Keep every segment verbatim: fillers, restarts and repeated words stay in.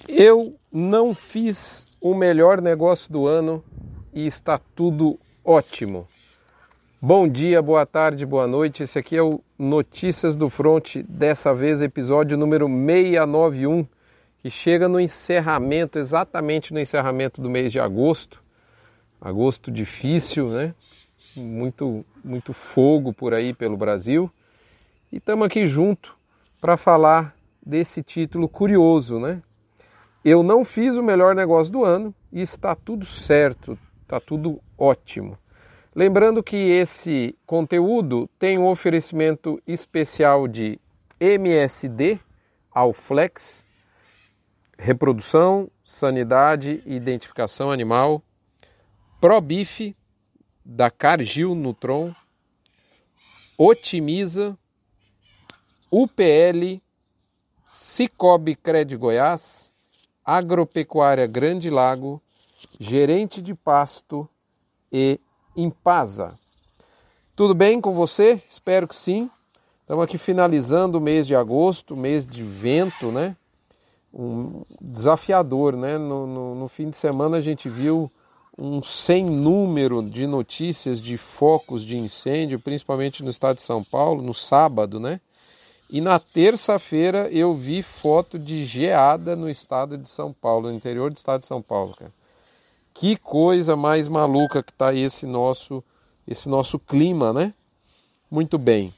Eu não fiz o melhor negócio do ano e está tudo ótimo. Bom dia, boa tarde, boa noite. Esse aqui é o Notícias do Front, dessa vez episódio número seiscentos e noventa e um, que chega no encerramento, exatamente no encerramento do mês de agosto. Agosto difícil, né? Muito, muito fogo por aí pelo Brasil. E estamos aqui junto para falar desse título curioso, né? Eu não fiz o melhor negócio do ano e está tudo certo, está tudo ótimo. Lembrando que esse conteúdo tem um oferecimento especial de M S D, Alflex, Reprodução, Sanidade e Identificação Animal, ProBif, da Cargill Nutron, Otimiza, U P L, Cicobi Cred Goiás, Agropecuária Grande Lago, Gerente de Pasto e Impasa. Tudo bem com você? Espero que sim. Estamos aqui finalizando o mês de agosto, mês de vento, né? Um desafiador, né? No, no, no fim de semana a gente viu um sem número de notícias de focos de incêndio, principalmente no estado de São Paulo, no sábado, né? E na terça-feira eu vi foto de geada no estado de São Paulo, no interior do estado de São Paulo, cara. Que coisa mais maluca que está esse nosso, esse nosso clima, né? Muito bem.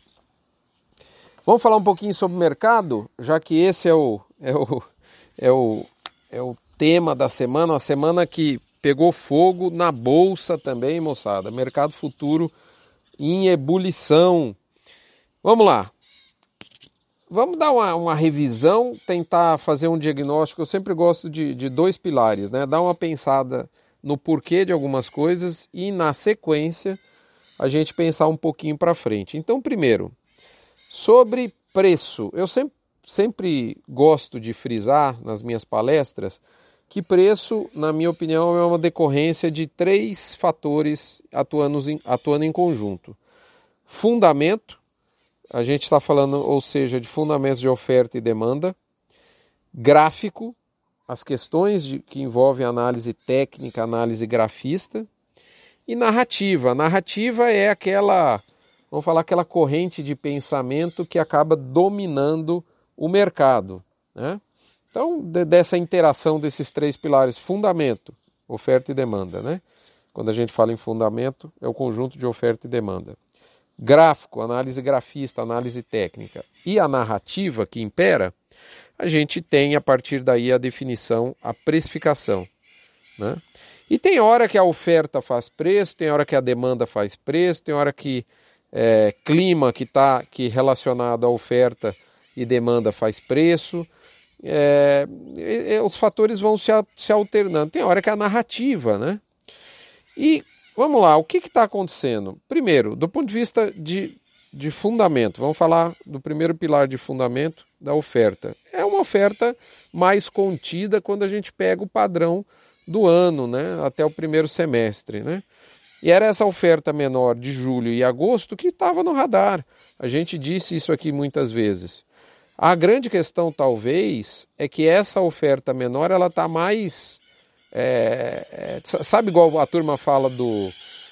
Vamos falar um pouquinho sobre o mercado, já que esse é o, é o, é o, é o tema da semana, uma semana que pegou fogo na bolsa também, moçada. Mercado futuro em ebulição. Vamos lá. Vamos dar uma, uma revisão, tentar fazer um diagnóstico. Eu sempre gosto de, de dois pilares, né? Dar uma pensada no porquê de algumas coisas e, na sequência, a gente pensar um pouquinho para frente. Então, primeiro, sobre preço. Eu sempre, sempre gosto de frisar nas minhas palestras que preço, na minha opinião, é uma decorrência de três fatores atuando em, atuando em conjunto. Fundamento. A gente está falando, ou seja, de fundamentos de oferta e demanda, gráfico, as questões de, que envolvem análise técnica, análise grafista, e narrativa. A narrativa é aquela, vamos falar, aquela corrente de pensamento que acaba dominando o mercado, né? Então, de, dessa interação desses três pilares, fundamento, oferta e demanda, né? Quando a gente fala em fundamento, é o conjunto de oferta e demanda. Gráfico, análise grafista, análise técnica e a narrativa que impera, a gente tem a partir daí a definição, a precificação, né? E tem hora que a oferta faz preço, tem hora que a demanda faz preço, tem hora que é, clima que está que relacionado à oferta e demanda faz preço, é, e, e, os fatores vão se, se alternando, tem hora que a narrativa, né? E vamos lá, o que está acontecendo? Primeiro, do ponto de vista de, de fundamento, vamos falar do primeiro pilar de fundamento da oferta. É uma oferta mais contida quando a gente pega o padrão do ano, né, até o primeiro semestre, né? E era essa oferta menor de julho e agosto que estava no radar. A gente disse isso aqui muitas vezes. A grande questão, talvez, é que essa oferta menor ela está mais... É, é, sabe igual a turma fala do,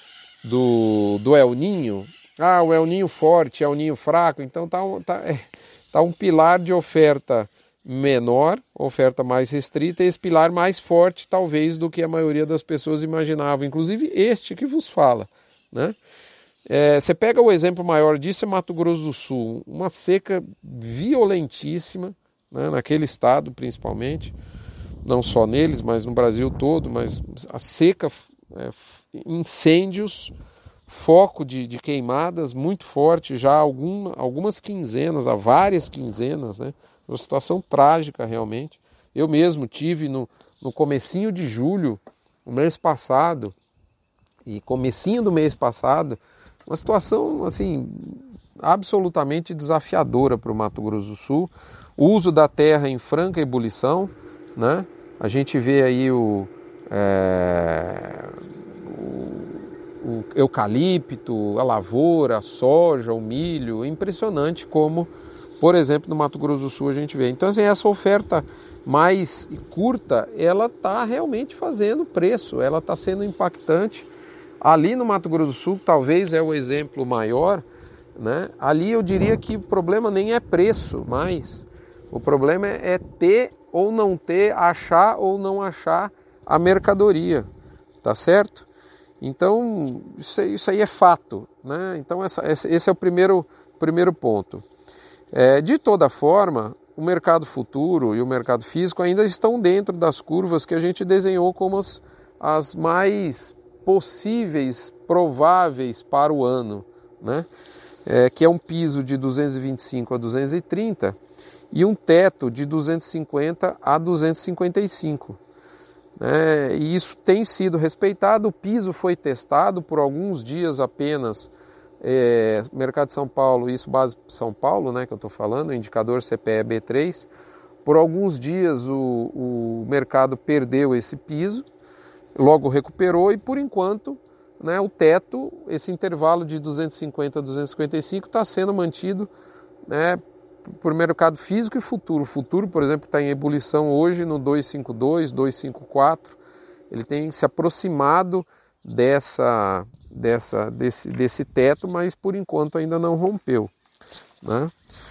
do, do El Ninho? Ah, o El Ninho forte, El Ninho fraco. Então tá, tá, é, tá um pilar de oferta menor, oferta mais restrita, e esse pilar mais forte talvez do que a maioria das pessoas imaginava, inclusive este que vos fala, né? É, você pega o exemplo maior disso, é Mato Grosso do Sul, uma seca violentíssima, né, naquele estado principalmente, não só neles, mas no Brasil todo, mas a seca, é, incêndios, foco de, de queimadas muito forte, já há alguma, algumas quinzenas, há várias quinzenas, né? Uma situação trágica realmente. Eu mesmo tive no, no comecinho de julho, no mês passado, e comecinho do mês passado, uma situação assim absolutamente desafiadora para o Mato Grosso do Sul, o uso da terra em franca ebulição, né? A gente vê aí o, é, o, o eucalipto, a lavoura, a soja, o milho. É impressionante como por exemplo, no Mato Grosso do Sul a gente vê. Então, assim, essa oferta mais curta, ela está realmente fazendo preço, ela está sendo impactante. Ali no Mato Grosso do Sul, talvez é o exemplo maior, né? Ali eu diria que o problema nem é preço, mas o problema é ter ou não ter, achar ou não achar a mercadoria, tá certo? Então, isso, isso aí é fato, né? Então, essa, esse é o primeiro, primeiro ponto. É, de toda forma, o mercado futuro e o mercado físico ainda estão dentro das curvas que a gente desenhou como as, as mais possíveis, prováveis para o ano, né? É, que é um piso de duzentos e vinte e cinco a duzentos e trinta e um teto de duzentos e cinquenta a duzentos e cinquenta e cinco. É, e isso tem sido respeitado. O piso foi testado por alguns dias apenas, é, mercado de São Paulo, isso base São Paulo, né, que eu estou falando, o indicador C P E B três. Por alguns dias o, o mercado perdeu esse piso, logo recuperou e por enquanto, né, o teto, esse intervalo de duzentos e cinquenta a duzentos e cinquenta e cinco está sendo mantido, né, por mercado físico e futuro. O futuro, por exemplo, está em ebulição hoje no dois cinco dois, dois cinco quatro. Ele tem se aproximado dessa, dessa, desse, desse teto, mas por enquanto ainda não rompeu, né?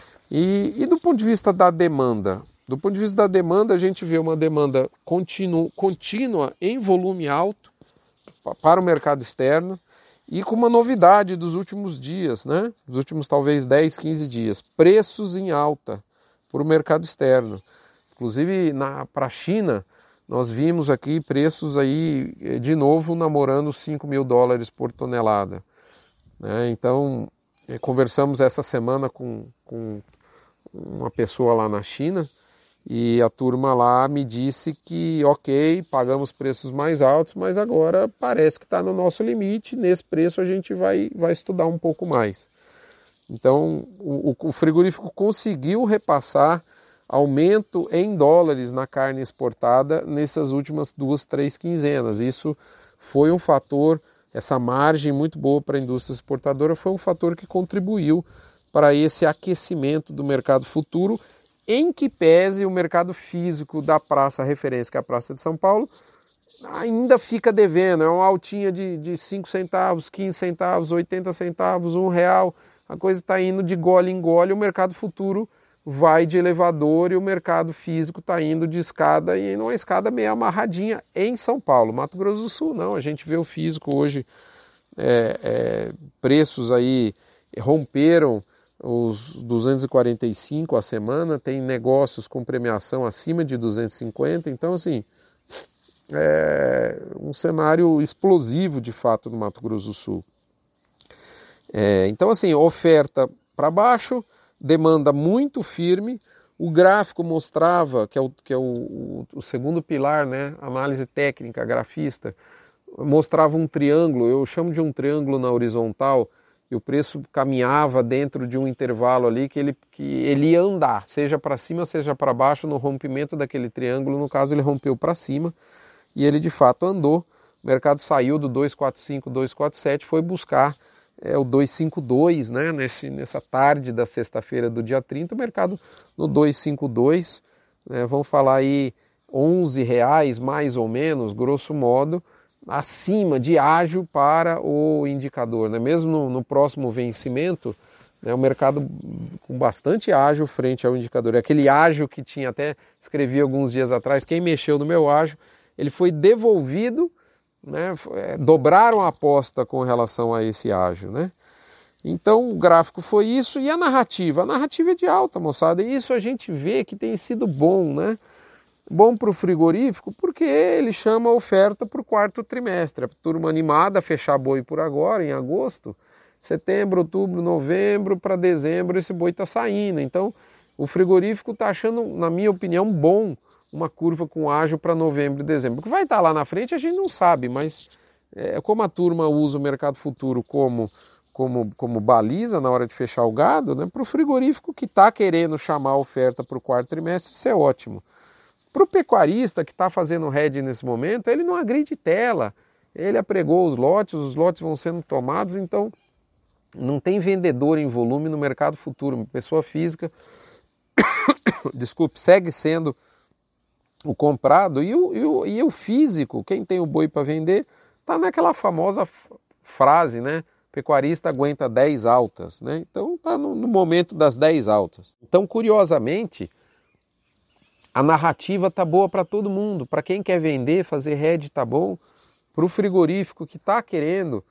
E, e do ponto de vista da demanda? Do ponto de vista da demanda, a gente vê uma demanda continu, contínua em volume alto para o mercado externo, e com uma novidade dos últimos dias, né? Dos últimos talvez dez, quinze dias, preços em alta para o mercado externo. Inclusive para a China, nós vimos aqui preços aí de novo namorando cinco mil dólares por tonelada, né? Então, conversamos essa semana com, com uma pessoa lá na China, e a turma lá me disse que, ok, pagamos preços mais altos, mas agora parece que está no nosso limite, nesse preço a gente vai, vai estudar um pouco mais. Então, o, o frigorífico conseguiu repassar aumento em dólares na carne exportada nessas últimas duas, três quinzenas. Isso foi um fator, essa margem muito boa para a indústria exportadora, foi um fator que contribuiu para esse aquecimento do mercado futuro, em que pese o mercado físico da praça referência, que é a Praça de São Paulo, ainda fica devendo. É uma altinha de, de cinco centavos, quinze centavos, oitenta centavos, um real. A coisa está indo de gole em gole. O mercado futuro vai de elevador e o mercado físico está indo de escada, e numa escada meio amarradinha em São Paulo. Mato Grosso do Sul não, a gente vê o físico hoje, é, é, preços aí romperam os duzentos e quarenta e cinco a semana, tem negócios com premiação acima de duzentos e cinquenta, então assim, é um cenário explosivo de fato no Mato Grosso do Sul. É, então assim, oferta para baixo, demanda muito firme. O gráfico mostrava, que é o, que é o, o, o segundo pilar, né, análise técnica, grafista, mostrava um triângulo, eu chamo de um triângulo na horizontal, e o preço caminhava dentro de um intervalo ali que ele, que ele ia andar, seja para cima, seja para baixo, no rompimento daquele triângulo. No caso, ele rompeu para cima e ele de fato andou. O mercado saiu do dois quatro cinco, dois quatro sete, foi buscar é, o dois cinco dois, né? Nesse, nessa tarde da sexta-feira do dia trinta, o mercado no dois cinco dois, né? Vamos falar aí onze reais mais ou menos, grosso modo, acima de ágio para o indicador, né? Mesmo no, no próximo vencimento, né, o mercado com bastante ágio frente ao indicador. Aquele ágio que tinha, até escrevi alguns dias atrás, quem mexeu no meu ágio, ele foi devolvido, né, é, dobraram a aposta com relação a esse ágio, né? Então o gráfico foi isso, e a narrativa, a narrativa é de alta, moçada, e isso a gente vê que tem sido bom, né? Bom para o frigorífico porque ele chama a oferta para o quarto trimestre. A turma animada a fechar boi por agora, em agosto, setembro, outubro, novembro, para dezembro esse boi está saindo. Então o frigorífico está achando, na minha opinião, bom uma curva com ágio para novembro e dezembro. O que vai estar lá na frente a gente não sabe, mas é, como a turma usa o mercado futuro como, como, como baliza na hora de fechar o gado, né, para o frigorífico que está querendo chamar a oferta para o quarto trimestre, isso é ótimo. Para o pecuarista que está fazendo hedge nesse momento, ele não agride tela, ele apregou os lotes, os lotes vão sendo tomados, então não tem vendedor em volume no mercado futuro. Uma pessoa física desculpe, segue sendo o comprado, e o, e o, e o físico, quem tem o boi para vender, está naquela famosa frase, né? Pecuarista aguenta dez altas, né? Então está no, no momento das dez altas. Então, curiosamente, a narrativa está boa para todo mundo. Para quem quer vender, fazer hedge está bom. Para o frigorífico que está querendo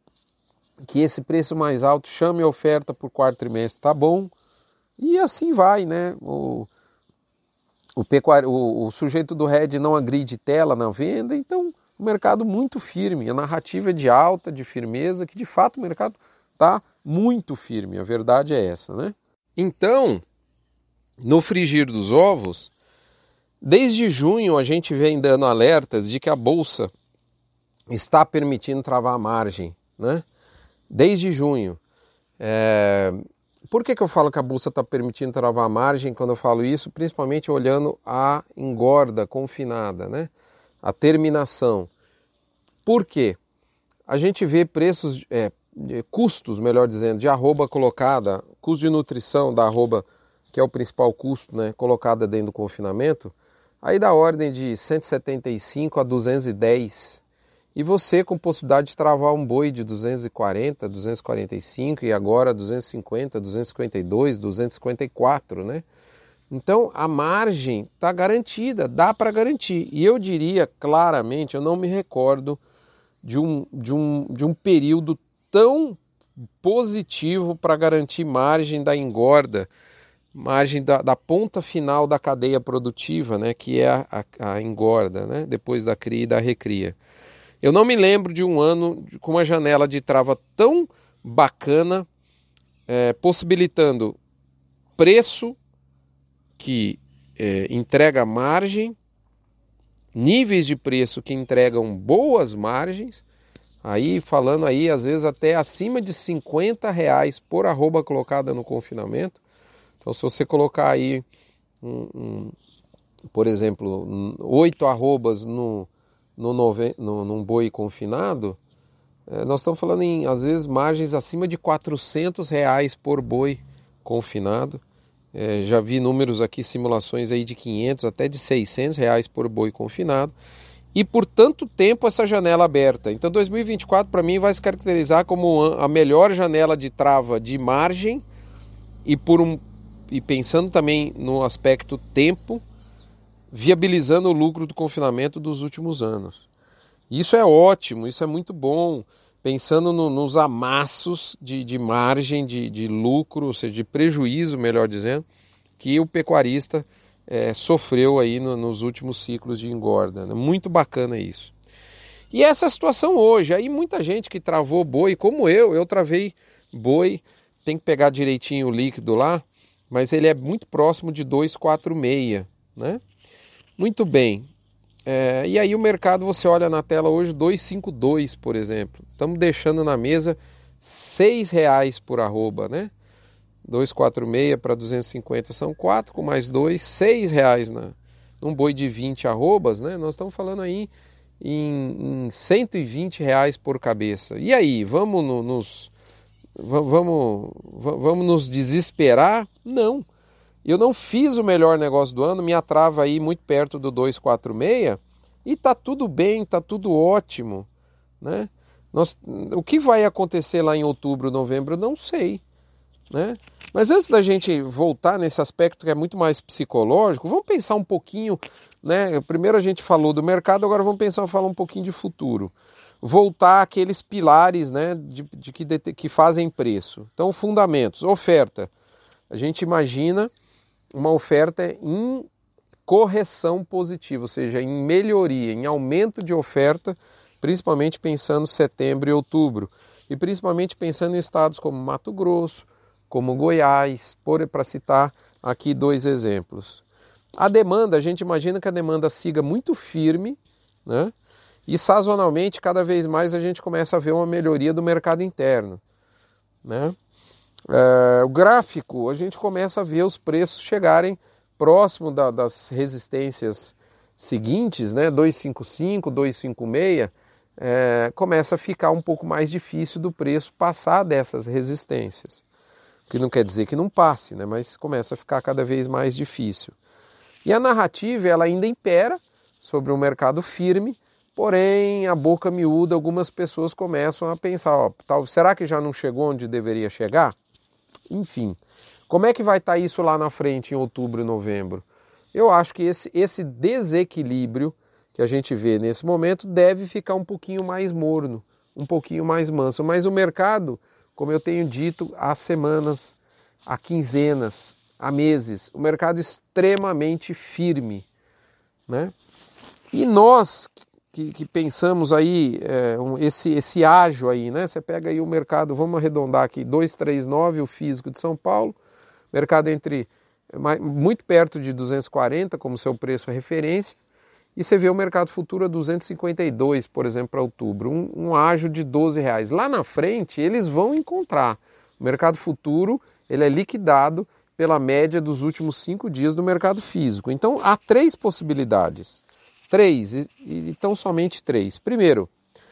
que esse preço mais alto chame a oferta por quarto trimestre, está bom. E assim vai, né? O, o, pecuário, o, o sujeito do hedge não agride tela na venda, então o mercado muito firme. A narrativa é de alta, de firmeza, que de fato o mercado está muito firme. A verdade é essa, né? Então, no frigir dos ovos, desde junho a gente vem dando alertas de que a Bolsa está permitindo travar a margem, né? Desde junho. É... Por que que eu falo que a Bolsa está permitindo travar a margem quando eu falo isso? Principalmente olhando a engorda confinada, né? A terminação. Por quê? A gente vê preços, é, custos, melhor dizendo, de arroba colocada, custo de nutrição da arroba, que é o principal custo, né, colocada dentro do confinamento, aí da ordem de cento e setenta e cinco a duzentos e dez. E você com possibilidade de travar um boi de duzentos e quarenta, duzentos e quarenta e cinco e agora duzentos e cinquenta, duzentos e cinquenta e dois, duzentos e cinquenta e quatro, né? Então a margem está garantida, dá para garantir. E eu diria claramente, eu não me recordo de um, de um, de um período tão positivo para garantir margem da engorda, margem da, da ponta final da cadeia produtiva, né, que é a, a, a engorda, né, depois da cria e da recria. Eu não me lembro de um ano com uma janela de trava tão bacana, é, possibilitando preço que é, entrega margem, níveis de preço que entregam boas margens, aí falando aí às vezes até acima de cinquenta reais por arroba colocada no confinamento. Então se você colocar aí, um, um, por exemplo, oito arrobas no, no, nove, no, num boi confinado, é, nós estamos falando em às vezes margens acima de quatrocentos reais por boi confinado. É, já vi números aqui, simulações aí de quinhentos até de seiscentos reais por boi confinado. E por tanto tempo essa janela aberta. Então dois mil e vinte e quatro para mim vai se caracterizar como a melhor janela de trava de margem e, por um, e pensando também no aspecto tempo, viabilizando o lucro do confinamento dos últimos anos. Isso é ótimo, isso é muito bom, pensando no, nos amassos de, de margem, de, de lucro, ou seja, de prejuízo, melhor dizendo, que o pecuarista é, sofreu aí no, nos últimos ciclos de engorda. Né? Muito bacana isso. E essa é a situação hoje. Aí muita gente que travou boi, como eu, eu travei boi, tem que pegar direitinho o líquido lá, mas ele é muito próximo de dois vírgula quarenta e seis, né? Muito bem. É, e aí o mercado, você olha na tela hoje, dois vírgula cinquenta e dois, por exemplo. Estamos deixando na mesa seis reais por arroba, né? dois vírgula quarenta e seis para duzentos e cinquenta são quatro, com mais dois, seis reais na, num boi de vinte arrobas, né? Nós estamos falando aí em, em cento e vinte reais por cabeça. E aí, vamos no, nos, vamos, vamos nos desesperar? Não. Eu não fiz o melhor negócio do ano, minha trava aí muito perto do dois vírgula quarenta e seis e tá tudo bem, tá tudo ótimo, né? Nós, o que vai acontecer lá em outubro, novembro, não sei, né? Mas antes da gente voltar nesse aspecto que é muito mais psicológico, vamos pensar um pouquinho, né? Primeiro a gente falou do mercado, agora vamos pensar, falar um pouquinho de futuro. Voltar àqueles pilares, né, de, de que, de, que fazem preço. Então, fundamentos, oferta. A gente imagina uma oferta em correção positiva, ou seja, em melhoria, em aumento de oferta, principalmente pensando setembro e outubro, e principalmente pensando em estados como Mato Grosso, como Goiás, para citar aqui dois exemplos. A demanda, a gente imagina que a demanda siga muito firme, né? E sazonalmente, cada vez mais a gente começa a ver uma melhoria do mercado interno, né? É, o gráfico, a gente começa a ver os preços chegarem próximo da, das resistências seguintes, né, dois vírgula cinquenta e cinco, dois vírgula cinquenta e seis, é, começa a ficar um pouco mais difícil do preço passar dessas resistências. que não quer dizer que não passe, né? Mas começa a ficar cada vez mais difícil. E a narrativa ela ainda impera sobre um mercado firme, porém a boca miúda, algumas pessoas começam a pensar, ó, tal, será que já não chegou onde deveria chegar? Enfim, como é que vai estar isso lá na frente em outubro e novembro? Eu acho que esse, esse desequilíbrio que a gente vê nesse momento deve ficar um pouquinho mais morno, um pouquinho mais manso. Mas o mercado, como eu tenho dito, há semanas, há quinzenas, há meses, o mercado extremamente firme, né? E nós que, que pensamos aí, é, um, esse, esse ágio aí, né? Você pega aí o mercado, vamos arredondar aqui, duzentos e trinta e nove, o físico de São Paulo, mercado entre muito perto de duzentos e quarenta como seu preço referência, e você vê o mercado futuro a duzentos e cinquenta e dois, por exemplo, para outubro, um, um ágio de doze reais. Lá na frente, eles vão encontrar. O mercado futuro ele é liquidado pela média dos últimos cinco dias do mercado físico. Então, há três possibilidades. Três, e, e então somente três. Primeiro,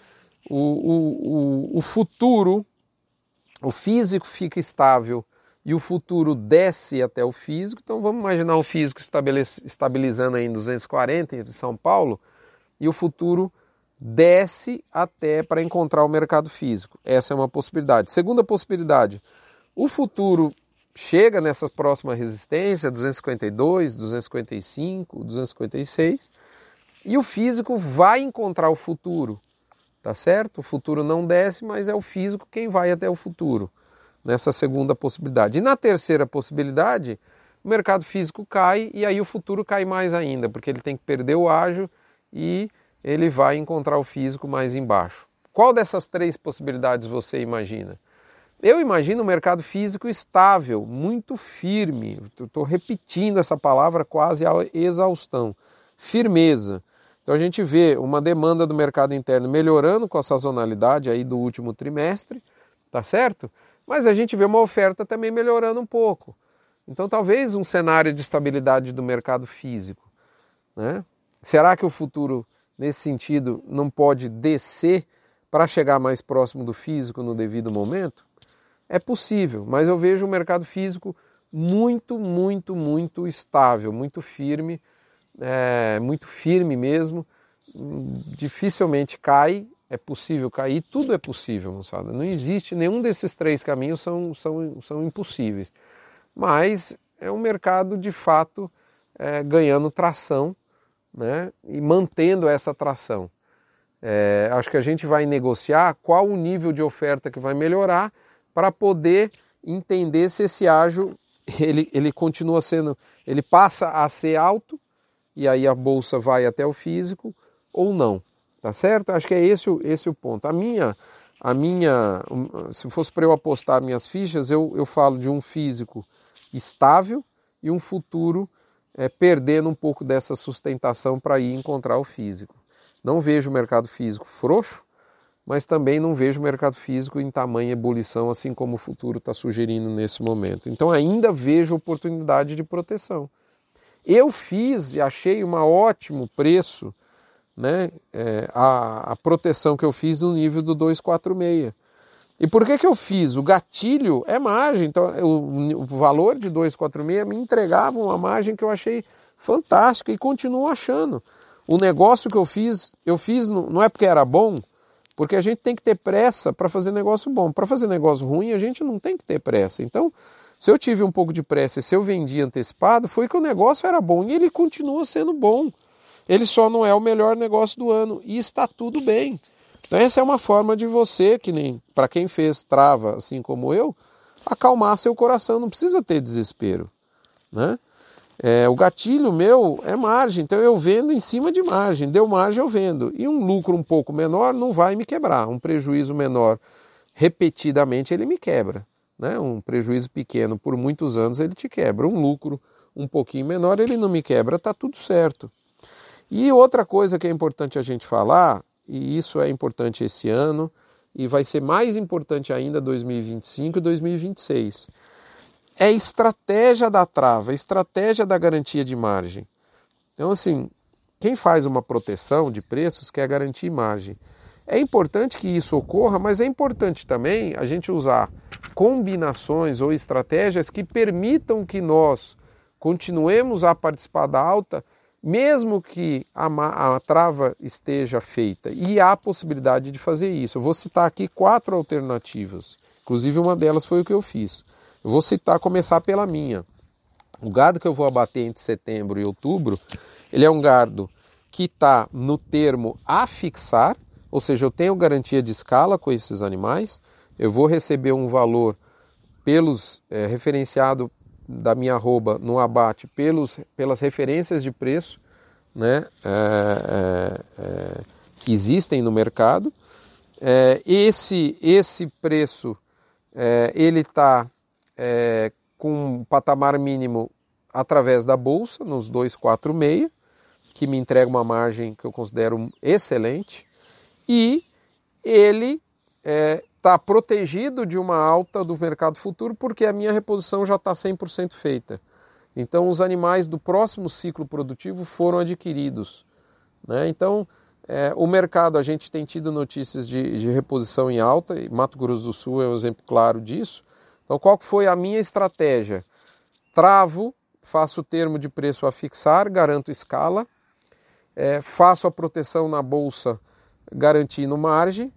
o, o, o, o futuro, o físico fica estável e o futuro desce até o físico. Então vamos imaginar o físico estabilizando aí em duzentos e quarenta em São Paulo e o futuro desce até para encontrar o mercado físico. Essa é uma possibilidade. Segunda possibilidade, o futuro chega nessa próxima resistência, duzentos e cinquenta e dois, duzentos e cinquenta e cinco, duzentos e cinquenta e seis, e o físico vai encontrar o futuro, tá certo? O futuro não desce, mas é o físico quem vai até o futuro. Nessa segunda possibilidade. E na terceira possibilidade, o mercado físico cai e aí o futuro cai mais ainda, porque ele tem que perder o ágio e ele vai encontrar o físico mais embaixo. Qual dessas três possibilidades você imagina? Eu imagino o mercado físico estável, muito firme. Estou repetindo essa palavra quase a exaustão. Firmeza. Então a gente vê uma demanda do mercado interno melhorando com a sazonalidade aí do último trimestre, tá certo? Mas a gente vê uma oferta também melhorando um pouco. Então talvez um cenário de estabilidade do mercado físico, né? Será que o futuro, nesse sentido, não pode descer para chegar mais próximo do físico no devido momento? É possível, mas eu vejo o mercado físico muito, muito, muito estável, muito firme, é, muito firme mesmo, dificilmente cai. É possível cair, tudo é possível, moçada. Não existe, nenhum desses três caminhos são, são, são impossíveis. Mas é um mercado, de fato, é, ganhando tração, né, e mantendo essa tração. É, acho que a gente vai negociar qual o nível de oferta que vai melhorar para poder entender se esse ágio ele, ele continua sendo, ele passa a ser alto e aí a bolsa vai até o físico ou não. Tá certo? Acho que é esse, esse o ponto. A minha, a minha, se fosse para eu apostar minhas fichas, eu, eu falo de um físico estável e um futuro é, perdendo um pouco dessa sustentação para ir encontrar o físico. Não vejo o mercado físico frouxo, mas também não vejo o mercado físico em tamanha ebulição, assim como o futuro está sugerindo nesse momento. Então ainda vejo oportunidade de proteção. Eu fiz e achei um ótimo preço, né, é, a, a proteção que eu fiz no nível do duzentos e quarenta e seis. E por que que eu fiz? O gatilho é margem, então o, o valor de duzentos e quarenta e seis me entregava uma margem que eu achei fantástica e continuo achando. O negócio que eu fiz, eu fiz no, não é porque era bom, porque a gente tem que ter pressa para fazer negócio bom. Para fazer negócio ruim, a gente não tem que ter pressa. Então, se eu tive um pouco de pressa e se eu vendi antecipado, foi que o negócio era bom e ele continua sendo bom. Ele só não é o melhor negócio do ano e está tudo bem. Então essa é uma forma de você, que nem para quem fez trava, assim como eu, acalmar seu coração, não precisa ter desespero, né? É, o gatilho meu é margem, então eu vendo em cima de margem, deu margem eu vendo. E um lucro um pouco menor não vai me quebrar, um prejuízo menor repetidamente ele me quebra, né? Um prejuízo pequeno por muitos anos ele te quebra, um lucro um pouquinho menor ele não me quebra, está tudo certo. E outra coisa que é importante a gente falar, e isso é importante esse ano, e vai ser mais importante ainda dois mil e vinte e cinco e dois mil e vinte e seis, é a estratégia da trava, a estratégia da garantia de margem. Então assim, quem faz uma proteção de preços quer garantir margem. É importante que isso ocorra, mas é importante também a gente usar combinações ou estratégias que permitam que nós continuemos a participar da alta, mesmo que a, a trava esteja feita. E há a possibilidade de fazer isso. Eu vou citar aqui quatro alternativas. Inclusive uma delas foi o que eu fiz. Eu vou citar, começar pela minha. O gado que eu vou abater entre setembro e outubro, ele é um gado que está no termo a fixar, ou seja, eu tenho garantia de escala com esses animais, eu vou receber um valor pelos é, referenciado da minha arroba no abate pelos, pelas referências de preço, né, é, é, é, que existem no mercado. É, esse, esse preço é, ele está é, com um patamar mínimo através da bolsa, nos dois quatro seis, que me entrega uma margem que eu considero excelente, e ele está é, protegido de uma alta do mercado futuro, porque a minha reposição já está cem por cento feita. Então, os animais do próximo ciclo produtivo foram adquiridos, né? Então, é, o mercado, a gente tem tido notícias de, de reposição em alta, e Mato Grosso do Sul é um exemplo claro disso. Então, qual foi a minha estratégia? Travo, faço o termo de preço a fixar, garanto escala, é, faço a proteção na bolsa, garantindo margem,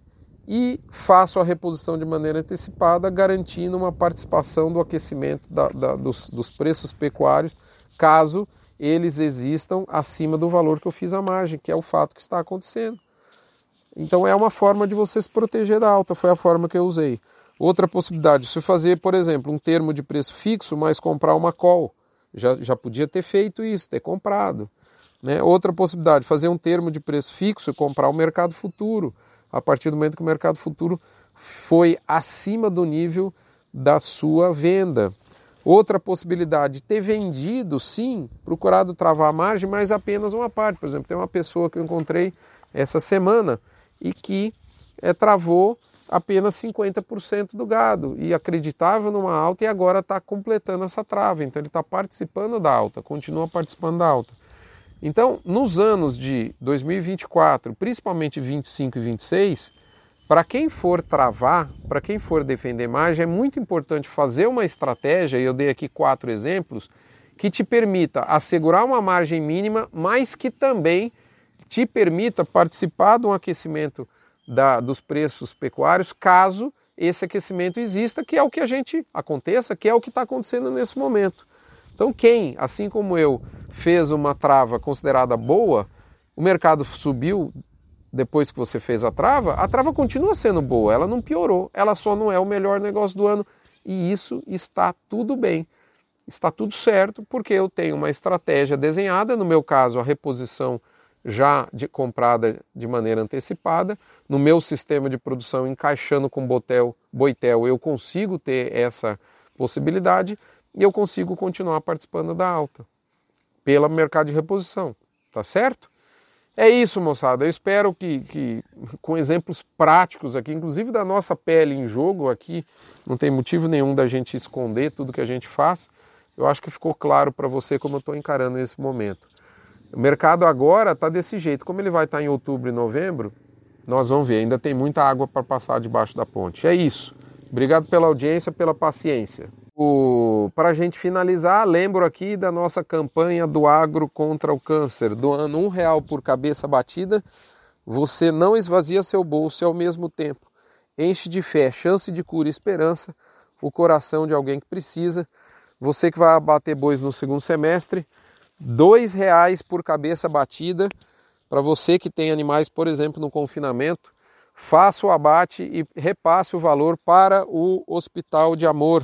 e faço a reposição de maneira antecipada, garantindo uma participação do aquecimento da, da, dos, dos preços pecuários, caso eles existam acima do valor que eu fiz a margem, que é o fato que está acontecendo. Então é uma forma de você se proteger da alta, foi a forma que eu usei. Outra possibilidade, se eu fazer, por exemplo, um termo de preço fixo, mas comprar uma call, já, já podia ter feito isso, ter comprado. Né? Outra possibilidade, fazer um termo de preço fixo e comprar o mercado futuro, a partir do momento que o mercado futuro foi acima do nível da sua venda. Outra possibilidade, ter vendido, sim, procurado travar a margem, mas apenas uma parte. Por exemplo, tem uma pessoa que eu encontrei essa semana e que é, travou apenas cinquenta por cento do gado e acreditava numa alta e agora está completando essa trava. Então ele está participando da alta, continua participando da alta. Então, nos anos de dois mil e vinte e quatro, principalmente vinte e cinco e vinte e seis, para quem for travar, para quem for defender margem, é muito importante fazer uma estratégia, e eu dei aqui quatro exemplos, que te permita assegurar uma margem mínima, mas que também te permita participar de um aquecimento da, dos preços pecuários, caso esse aquecimento exista, que é o que a gente aconteça, que é o que está acontecendo nesse momento. Então quem, assim como eu, fez uma trava considerada boa, o mercado subiu depois que você fez a trava, a trava continua sendo boa, ela não piorou, ela só não é o melhor negócio do ano, e isso está tudo bem, está tudo certo, porque eu tenho uma estratégia desenhada, no meu caso a reposição já de, comprada de maneira antecipada, no meu sistema de produção encaixando com botel, boitel, eu consigo ter essa possibilidade e eu consigo continuar participando da alta pelo mercado de reposição, tá certo? É isso, moçada, eu espero que, que com exemplos práticos aqui, inclusive da nossa pele em jogo aqui, não tem motivo nenhum da gente esconder tudo que a gente faz, eu acho que ficou claro para você como eu estou encarando esse momento. O mercado agora está desse jeito, como ele vai estar em outubro e novembro, nós vamos ver, ainda tem muita água para passar debaixo da ponte. É isso, obrigado pela audiência, pela paciência. Para a gente finalizar, lembro aqui da nossa campanha do agro contra o câncer, doando um real por cabeça batida, você não esvazia seu bolso e ao mesmo tempo enche de fé, chance de cura e esperança o coração de alguém que precisa. Você que vai abater bois no segundo semestre, dois reais por cabeça batida. Para você que tem animais, por exemplo, no confinamento, faça o abate e repasse o valor para o Hospital de Amor.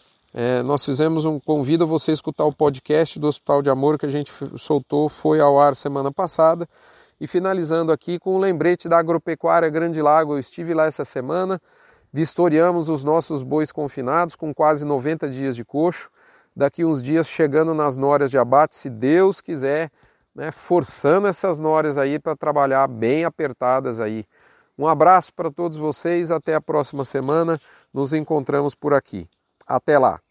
É, nós fizemos um convite a você escutar o podcast do Hospital de Amor que a gente soltou, foi ao ar semana passada. E finalizando aqui com um lembrete da Agropecuária Grande Lago, eu estive lá essa semana, vistoriamos os nossos bois confinados com quase noventa dias de coxo, daqui uns dias chegando nas nórias de abate, se Deus quiser, né, forçando essas nórias aí para trabalhar bem apertadas aí. Um abraço para todos vocês, até a próxima semana, nos encontramos por aqui. Até lá!